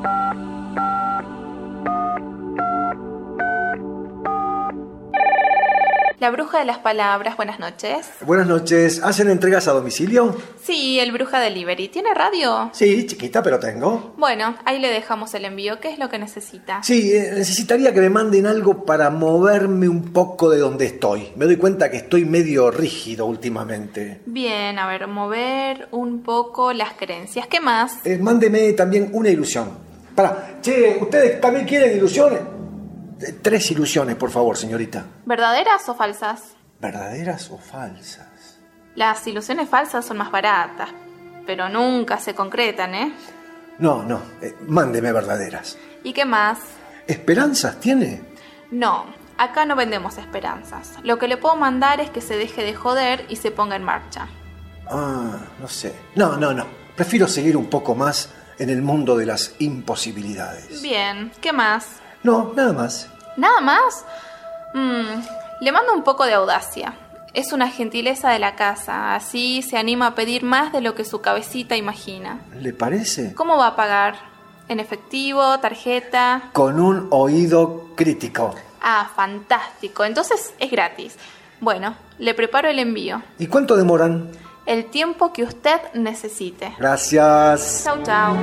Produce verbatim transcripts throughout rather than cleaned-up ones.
La Bruja de las Palabras, buenas noches. Buenas noches. ¿Hacen entregas a domicilio? Sí, el Bruja Delivery. ¿Tiene radio? Sí, chiquita, pero tengo. Bueno, ahí le dejamos el envío. ¿Qué es lo que necesita? Sí, eh, necesitaría que me manden algo para moverme un poco de donde estoy. Me doy cuenta que estoy medio rígido últimamente. Bien, a ver, mover un poco las creencias. ¿Qué más? Eh, mándeme también una ilusión. Pará, che, ¿ustedes también quieren ilusiones? Tres ilusiones, por favor, señorita. ¿Verdaderas o falsas? ¿Verdaderas o falsas? Las ilusiones falsas son más baratas, pero nunca se concretan, ¿eh? No, no, eh, mándeme verdaderas. ¿Y qué más? ¿Esperanzas tiene? No, acá no vendemos esperanzas. Lo que le puedo mandar es que se deje de joder y se ponga en marcha. Ah, no sé. No, no, no. Prefiero seguir un poco más en el mundo de las imposibilidades. Bien, ¿qué más? No, nada más. ¿Nada más? Mm, le mando un poco de audacia. Es una gentileza de la casa, así se anima a pedir más de lo que su cabecita imagina. ¿Le parece? ¿Cómo va a pagar? ¿En efectivo? ¿Tarjeta? Con un oído crítico. Ah, fantástico. Entonces es gratis. Bueno, le preparo el envío. ¿Y cuánto demoran? El tiempo que usted necesite. Gracias. Chau, chau.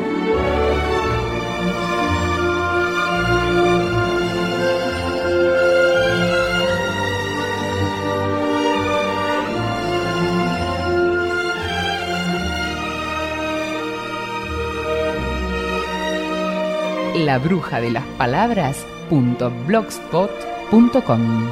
La bruja de las palabras punto blogspot punto com.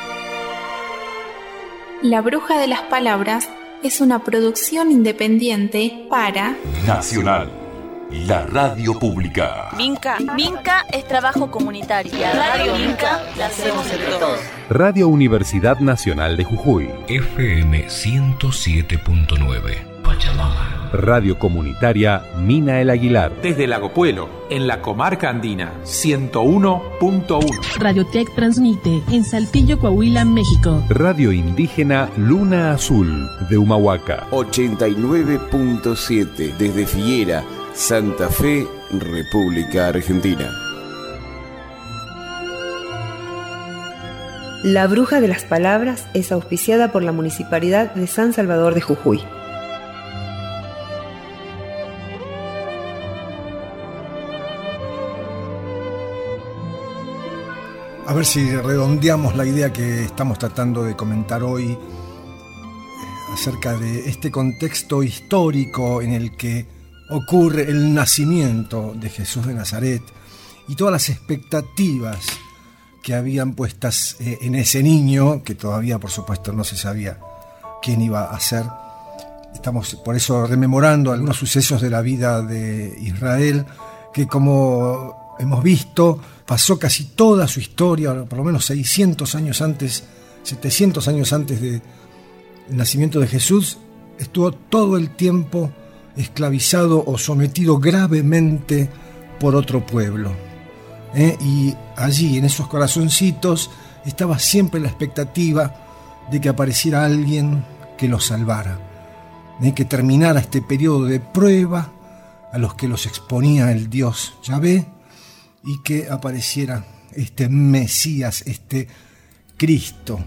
La Bruja de las Palabras es una producción independiente para Nacional, la radio pública. Minca, Minca es trabajo comunitario. La radio Minca la hacemos entre todos. Radio Universidad Nacional de Jujuy. F M ciento siete punto nueve. Pachamama. Radio Comunitaria Mina El Aguilar. Desde Lago Puelo, en la comarca andina, ciento uno punto uno. Radiotech transmite en Saltillo, Coahuila, México. Radio Indígena Luna Azul de Humahuaca. ochenta y nueve punto siete desde Figuera, Santa Fe, República Argentina. La Bruja de las Palabras es auspiciada por la Municipalidad de San Salvador de Jujuy. A ver si redondeamos la idea que estamos tratando de comentar hoy eh, acerca de este contexto histórico en el que ocurre el nacimiento de Jesús de Nazaret y todas las expectativas que habían puestas eh, en ese niño, que todavía por supuesto no se sabía quién iba a ser. Estamos por eso rememorando algunos sucesos de la vida de Israel, que como hemos visto, pasó casi toda su historia, por lo menos seiscientos años antes, setecientos años antes del nacimiento de Jesús, estuvo todo el tiempo esclavizado o sometido gravemente por otro pueblo. ¿Eh? Y allí, en esos corazoncitos, estaba siempre la expectativa de que apareciera alguien que los salvara, ¿eh? que terminara este periodo de prueba a los que los exponía el Dios Yahvé, y que apareciera este Mesías, este Cristo.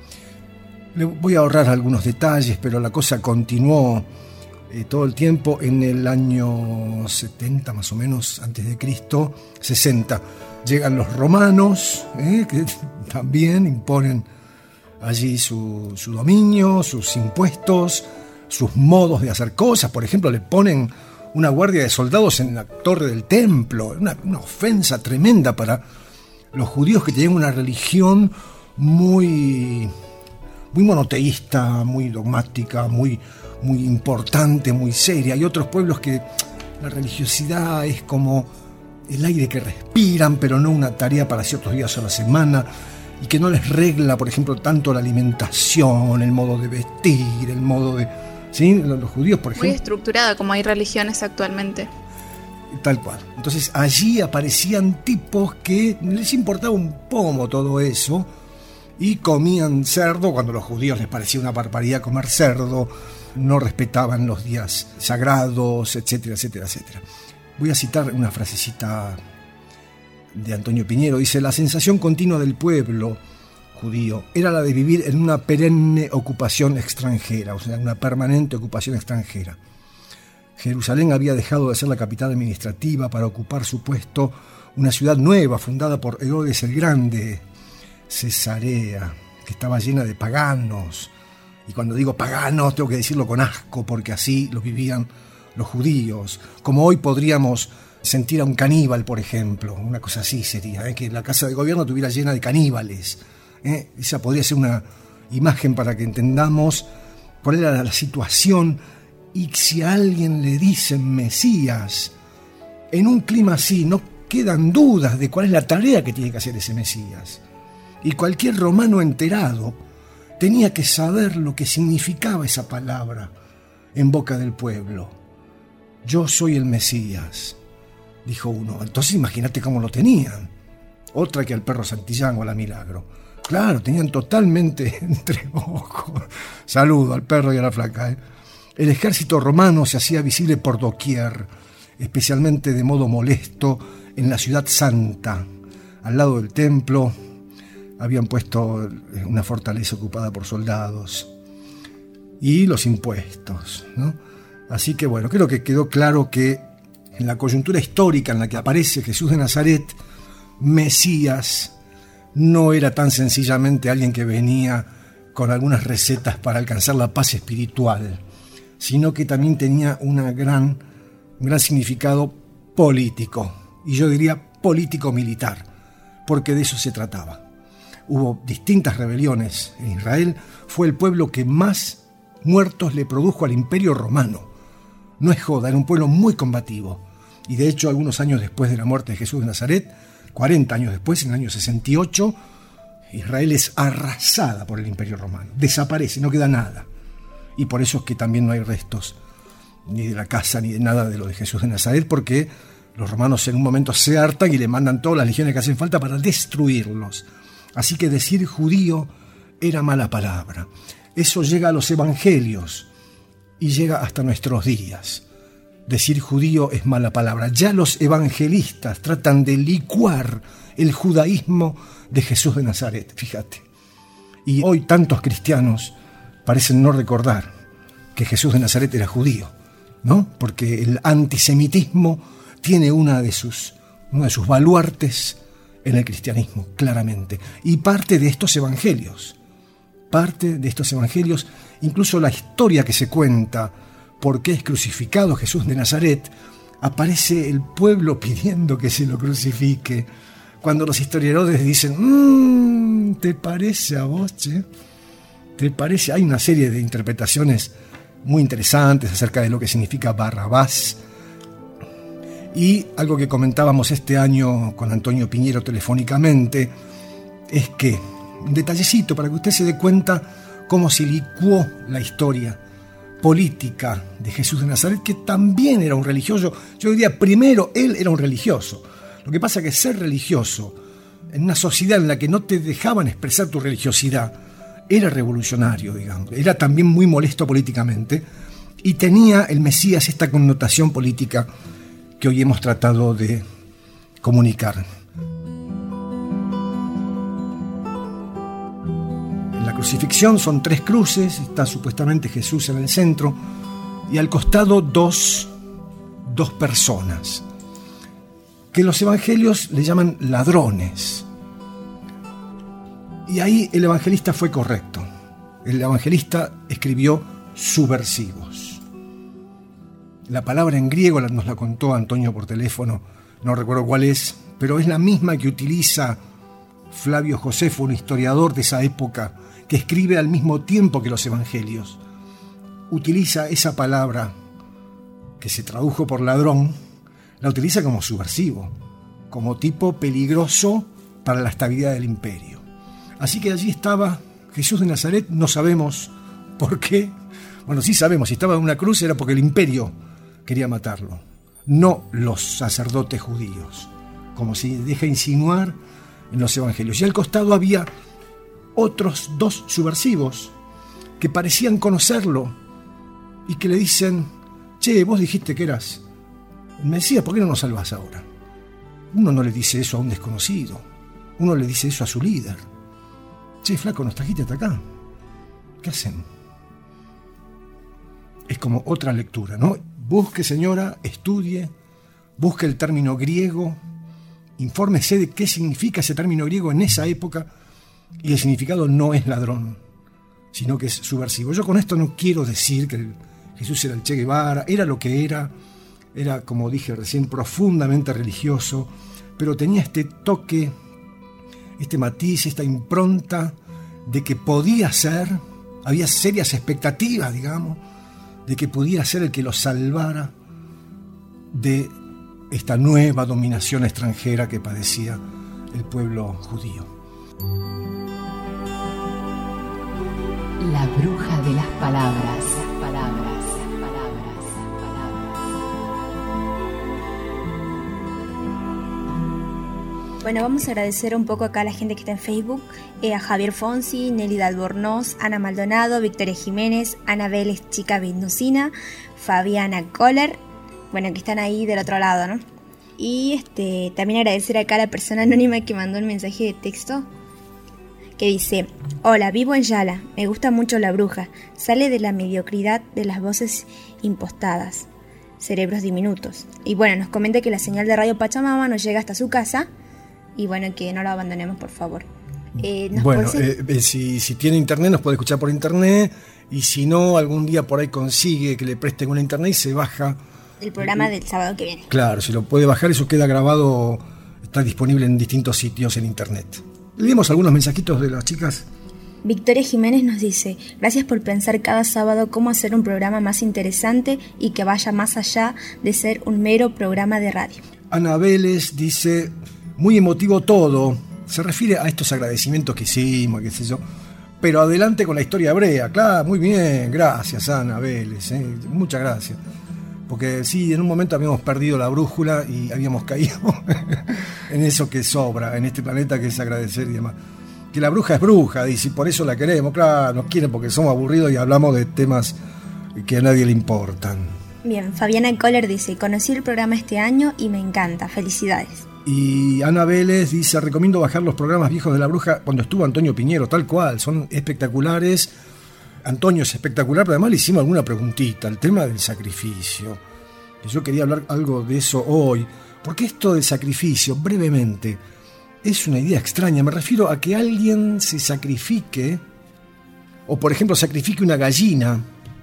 Le voy a ahorrar algunos detalles, pero la cosa continuó eh, todo el tiempo. En el año setenta, más o menos, antes de Cristo, sesenta, llegan los romanos, eh, que también imponen allí su, su dominio, sus impuestos, sus modos de hacer cosas. Por ejemplo, le ponen una guardia de soldados en la torre del templo, una, una ofensa tremenda para los judíos, que tenían una religión muy, muy monoteísta, muy dogmática, muy, muy importante, muy seria. Hay otros pueblos que la religiosidad es como el aire que respiran, pero no una tarea para ciertos días a la semana, y que no les regla, por ejemplo, tanto la alimentación, el modo de vestir, el modo de... ¿Sí? Los judíos, por ejemplo. Muy estructurada, como hay religiones actualmente. Tal cual. Entonces allí aparecían tipos que les importaba un pomo todo eso y comían cerdo cuando a los judíos les parecía una barbaridad comer cerdo, no respetaban los días sagrados, etcétera, etcétera, etcétera. Voy a citar una frasecita de Antonio Piñero. Dice: la sensación continua del pueblo judío era la de vivir en una perenne ocupación extranjera, o sea, una permanente ocupación extranjera. Jerusalén había dejado de ser la capital administrativa para ocupar su puesto una ciudad nueva fundada por Herodes el Grande, Cesarea, que estaba llena de paganos. Y cuando digo paganos tengo que decirlo con asco, porque así lo vivían los judíos. Como hoy podríamos sentir a un caníbal, por ejemplo, una cosa así sería, ¿eh? Que la casa de gobierno estuviera llena de caníbales. ¿eh? Esa podría ser una imagen para que entendamos cuál era la situación. Y si a alguien le dicen Mesías, en un clima así no quedan dudas de cuál es la tarea que tiene que hacer ese Mesías. Y cualquier romano enterado tenía que saber lo que significaba esa palabra en boca del pueblo. Yo soy el Mesías, dijo uno. Entonces imagínate cómo lo tenían. Otra que al perro Santillán o a la Milagro. Claro, tenían totalmente entre ojos. Saludo al perro y a la flaca. ¿eh? El ejército romano se hacía visible por doquier, especialmente de modo molesto en la ciudad santa. Al lado del templo habían puesto una fortaleza ocupada por soldados. Y los impuestos, ¿no? Así que bueno, creo que quedó claro que en la coyuntura histórica en la que aparece Jesús de Nazaret, Mesías no era tan sencillamente alguien que venía con algunas recetas para alcanzar la paz espiritual, sino que también tenía una gran, un gran significado político, y yo diría político-militar, porque de eso se trataba. Hubo distintas rebeliones en Israel, fue el pueblo que más muertos le produjo al Imperio Romano. No es joda, era un pueblo muy combativo. Y de hecho, algunos años después de la muerte de Jesús de Nazaret, cuarenta años después, en el año sesenta y ocho, Israel es arrasada por el Imperio Romano. Desaparece, no queda nada. Y por eso es que también no hay restos ni de la casa ni de nada de lo de Jesús de Nazaret, porque los romanos en un momento se hartan y le mandan todas las legiones que hacen falta para destruirlos. Así que decir judío era mala palabra. Eso llega a los evangelios y llega hasta nuestros días. Decir judío es mala palabra. Ya los evangelistas tratan de licuar el judaísmo de Jesús de Nazaret, fíjate. Y hoy tantos cristianos parecen no recordar que Jesús de Nazaret era judío, ¿no? Porque el antisemitismo tiene una de sus, uno de sus baluartes en el cristianismo, claramente. Y parte de estos evangelios, parte de estos evangelios, incluso la historia que se cuenta, por qué es crucificado Jesús de Nazaret, aparece el pueblo pidiendo que se lo crucifique. Cuando los historiadores dicen, mmm, ¿te parece a vos, che? ¿Te parece? Hay una serie de interpretaciones muy interesantes acerca de lo que significa Barrabás. Y algo que comentábamos este año con Antonio Piñero telefónicamente es que, un detallecito para que usted se dé cuenta cómo se licuó la historia política de Jesús de Nazaret, que también era un religioso. Yo diría, primero, él era un religioso. Lo que pasa es que ser religioso en una sociedad en la que no te dejaban expresar tu religiosidad era revolucionario, digamos. Era también muy molesto políticamente y tenía el Mesías esta connotación política que hoy hemos tratado de comunicar. En la crucifixión son tres cruces, está supuestamente Jesús en el centro y al costado dos, dos personas que los evangelios le llaman ladrones. Y ahí el evangelista fue correcto. El evangelista escribió subversivos. La palabra en griego nos la contó Antonio por teléfono, no recuerdo cuál es, pero es la misma que utiliza Flavio Josefo, un historiador de esa época, que escribe al mismo tiempo que los evangelios. Utiliza esa palabra que se tradujo por ladrón, la utiliza como subversivo, como tipo peligroso para la estabilidad del imperio. Así que allí estaba Jesús de Nazaret, no sabemos por qué. Bueno, sí sabemos, si estaba en una cruz era porque el imperio quería matarlo, no los sacerdotes judíos, como se deja insinuar en los evangelios. Y al costado había otros dos subversivos que parecían conocerlo y que le dicen, che, vos dijiste que eras Me decía, ¿por qué no nos salvas ahora? Uno no le dice eso a un desconocido. Uno le dice eso a su líder. Che, flaco, nos trajiste hasta acá. ¿Qué hacemos? Es como otra lectura, ¿no? Busque, señora, estudie, busque el término griego, infórmese de qué significa ese término griego en esa época, y el significado no es ladrón, sino que es subversivo. Yo con esto no quiero decir que Jesús era el Che Guevara, era lo que era, era, como dije recién, profundamente religioso, pero tenía este toque, este matiz, esta impronta de que podía ser, había serias expectativas, digamos, de que pudiera ser el que los salvara de esta nueva dominación extranjera que padecía el pueblo judío. La bruja de las palabras, palabras, palabras, palabras. Bueno, vamos a agradecer un poco acá a la gente que está en Facebook, eh, a Javier Fonsi, Nelida Albornoz, Ana Maldonado, Victoria Jiménez, Ana Vélez, chica Mendocina, Fabiana Kohler, bueno, que están ahí del otro lado, ¿no? Y este también agradecer acá a la persona anónima que mandó un mensaje de texto que dice: hola, vivo en Yala, me gusta mucho La Bruja, sale de la mediocridad de las voces impostadas, cerebros diminutos. Y bueno, nos comenta que la señal de Radio Pachamama nos llega hasta su casa y bueno, que no lo abandonemos, por favor. Eh, bueno, eh, eh, si, si tiene internet nos puede escuchar por internet, y si no, algún día por ahí consigue que le presten una internet y se baja el programa del sábado que viene. Claro, si lo puede bajar, eso queda grabado, está disponible en distintos sitios en internet. Leemos algunos mensajitos de las chicas. Victoria Jiménez nos dice: gracias por pensar cada sábado cómo hacer un programa más interesante y que vaya más allá de ser un mero programa de radio. Ana Vélez dice: muy emotivo todo. Se refiere a estos agradecimientos que hicimos, qué sé yo. Pero adelante con la historia hebrea. Claro, muy bien, gracias Ana Vélez, ¿eh? Muchas gracias. Porque sí, en un momento habíamos perdido la brújula y habíamos caído en eso que sobra en este planeta, que es agradecer y demás. Que la bruja es bruja, dice, y por eso la queremos. Claro, nos quieren porque somos aburridos y hablamos de temas que a nadie le importan. Bien, Fabiana Kohler dice: conocí el programa este año y me encanta, felicidades. Y Ana Vélez dice: recomiendo bajar los programas viejos de La Bruja cuando estuvo Antonio Piñero, tal cual, son espectaculares. Antonio es espectacular, pero además le hicimos alguna preguntita, el tema del sacrificio. Que yo quería hablar algo de eso hoy, porque esto del sacrificio, brevemente, es una idea extraña. Me refiero a que alguien se sacrifique, o por ejemplo sacrifique una gallina,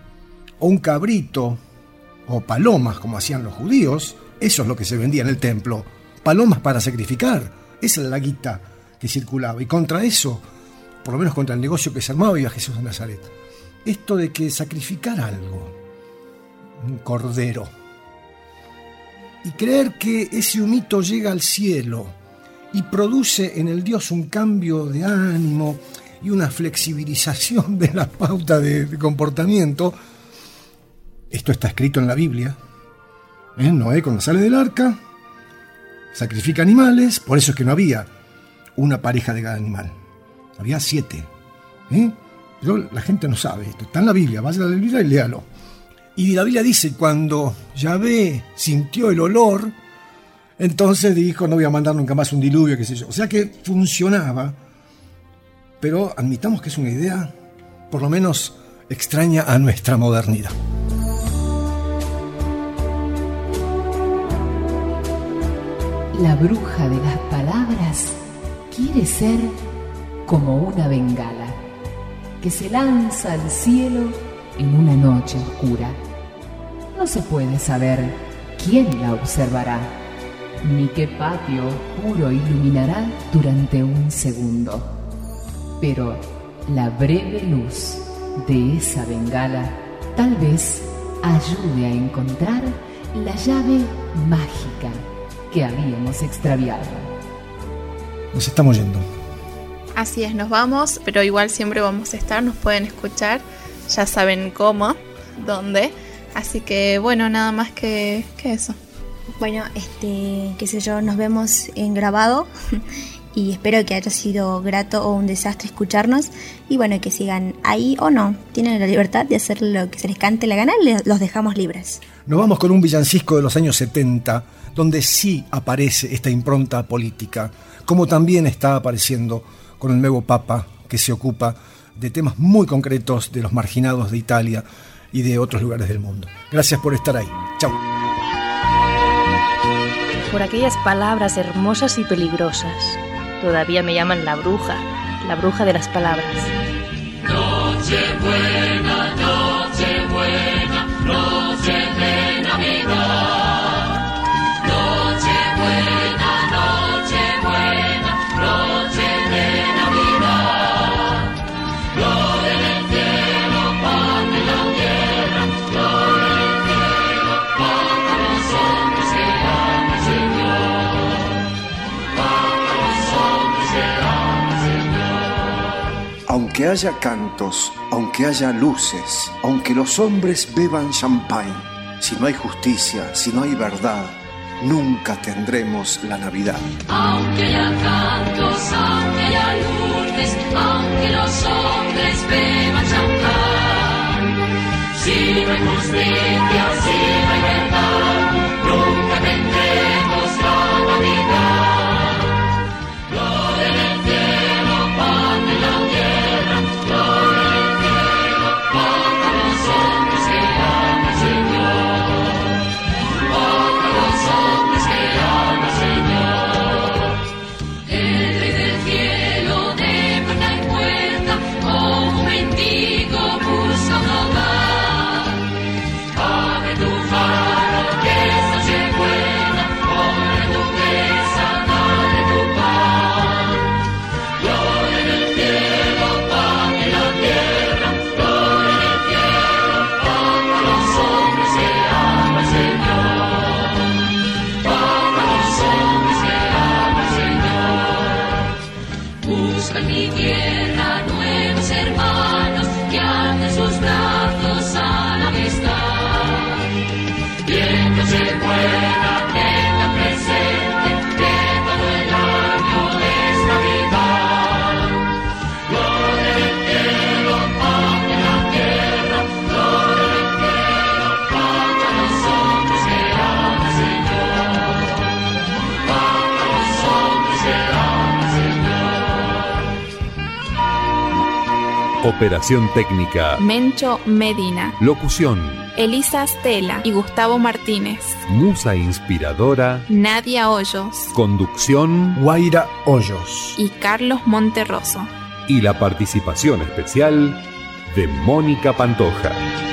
o un cabrito, o palomas, como hacían los judíos. Eso es lo que se vendía en el templo. Palomas para sacrificar. Esa es la guita que circulaba. Y contra eso, por lo menos contra el negocio que se armaba, iba Jesús de Nazaret. Esto de que sacrificar algo, un cordero, y creer que ese humito llega al cielo y produce en el Dios un cambio de ánimo y una flexibilización de la pauta de, de comportamiento. Esto está escrito en la Biblia. ¿Eh? Noé, cuando sale del arca, sacrifica animales. Por eso es que no había una pareja de cada animal, había siete. ¿Eh? Pero la gente no sabe esto, está en la Biblia, vaya a la Biblia y léalo. Y la Biblia dice: cuando Yahvé sintió el olor, entonces dijo: no voy a mandar nunca más un diluvio, qué sé yo. O sea que funcionaba, pero admitamos que es una idea por lo menos extraña a nuestra modernidad. La bruja de las palabras quiere ser como una bengala que se lanza al cielo en una noche oscura. No se puede saber quién la observará, ni qué patio oscuro iluminará durante un segundo. Pero la breve luz de esa bengala tal vez ayude a encontrar la llave mágica que habíamos extraviado. Nos estamos yendo. Así es, nos vamos, pero igual siempre vamos a estar, nos pueden escuchar, ya saben cómo, dónde, así que bueno, nada más que, que eso. Bueno, este, qué sé yo, nos vemos en grabado y espero que haya sido grato o un desastre escucharnos y bueno, que sigan ahí o no, tienen la libertad de hacer lo que se les cante la gana, los dejamos libres. Nos vamos con un villancico de los años setenta, donde sí aparece esta impronta política, como también está apareciendo con el nuevo Papa que se ocupa de temas muy concretos de los marginados de Italia y de otros lugares del mundo. Gracias por estar ahí. Chau. Por aquellas palabras hermosas y peligrosas. Todavía me llaman la bruja, la bruja de las palabras. Noche buena, noche buena, noche de Navidad. Noche buena, noche buena, noche de Navidad. Gloria en el cielo, paz en la tierra. Gloria en el cielo, paz a los hombres que aman al Señor. Paz a los hombres que aman al Señor. Aunque haya cantos, aunque haya luces, aunque los hombres beban champagne, si no hay justicia, si no hay verdad, nunca tendremos la Navidad. Aunque haya cantos, aunque haya luces, aunque los hombres beban champán, si no hay justicia, si no hay verdad, nunca tendremos la Navidad. Gloria en el cielo, paz en la tierra, gloria en el cielo, paz a los hombres que aman al Señor. Paz a los hombres que aman al Señor. El Rey del cielo de puerta en puerta, como un mendigo busca un hogar. Abre tu mano que es noche buena, ponle tu mesa, dale tu pan. Gloria en el cielo, paz en la tierra, gloria en el cielo, paz a los hombres que aman al Señor. Paz a los hombres que aman al Señor. Busca en mi tierra nuevos hermanos que alcen sus brazos a la amistad. Y en noche buena tenga presente que todo el año es Navidad. Gloria en el cielo, paz en la tierra, gloria en el cielo, paz a los hombres que aman al Señor. Paz a los hombres que aman al Señor. Operación técnica. Mencho Medina. Locución. Elisa Stella y Gustavo Martínez. Musa inspiradora. Nadia Hoyos. Conducción. Guaira Hoyos. Y Carlos Monterroso. Y la participación especial de Mónica Pantoja.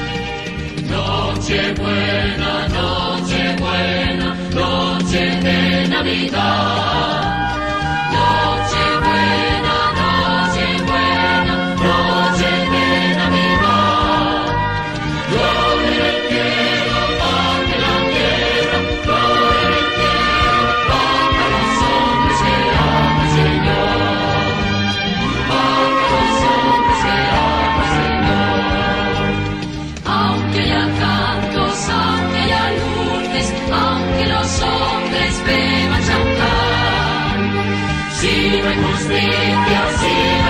Noche buena, noche buena, noche de Navidad. Noche buena, noche buena, noche de Navidad. Gloria en el cielo, paz en la tierra, gloria en el cielo, paz a los hombres que aman al Señor. Paz a los hombres que aman al Señor. Aunque haya cantos, aunque haya luces, aunque los hombres beban champán, si no hay justicia, si